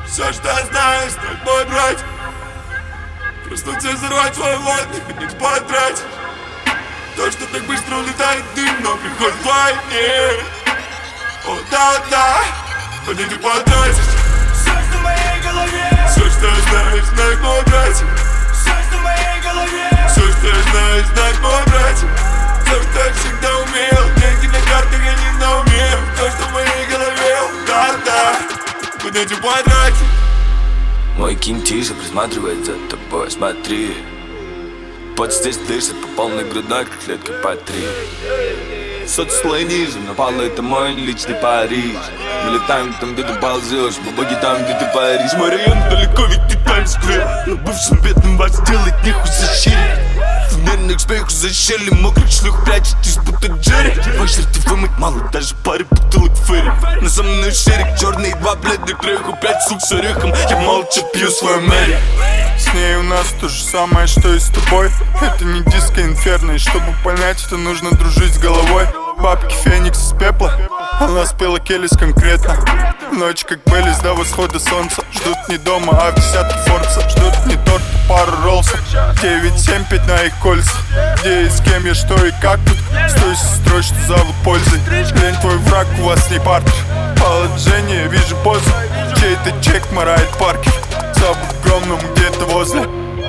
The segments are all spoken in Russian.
Все, что я знаю, стать мой брат. Проснуться и взорвать свой водный, хоть потратить. То, что так быстро улетает дым, но приходит войне. О, да, подойди потратить. Все, что в моей голове. Все, что я знаю, знает мой братик. Все, что в моей голове. Все, что я знаю, знает мой братик. Все, что я всегда умел. Деньги на картах, я не на уме. То, что в моей голове. Да, подойди потратить. Мой кин тише присматривает за тобой, смотри. Пот здесь дышит по полной грудной, как клетка по 3. Соцслой ниже, но пало это мой личный Париж. Мы летаем там, где ты ползешь, бабаги там, где ты паришь. Мой район далеко, ведь ты Таймс-сквер. Но бывшим бедным вас делать нехуй защитить. В нервных спеху за щели, мокрых шлюх прячетесь, будто Джерри. Ваш ты вымыть мало, даже пары бутылок фэри. На со мной шерик, черный, 2 бледных креху, 5 сук с орехом. Я молча пью свой Мэри. С ней у нас то же самое, что и с тобой. Это не диско инферно, и чтобы понять, это нужно дружить с головой. Бабки Феникс из пепла, она спела Келлис конкретно. Ночь как Беллис до восхода солнца. Ждут не дома, а в десятке Форца. Ждут не торт, пару роллсов. 9-7-5 на их кольца. Где и с кем я, что и как тут. Стой сестрой, что зовут пользой. Лень твой враг, у вас не партнер. Положение, вижу позу. Чей-то чек морает Паркер. За бугромным где-то возле.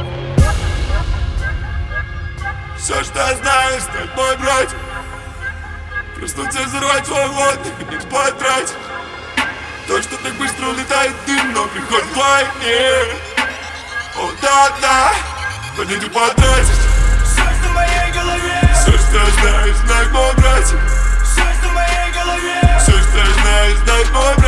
Все, что я знаю, стать мой братик. Проснуться и взорвать свой водный, хоть потратить. То, что так быстро улетает дым, но приходит войне. О, да, подойди потратить. Все, что в моей голове. Все, что я знаю, знает мой братик. Все, что в моей голове. Все, что я знаю, знает мой братик.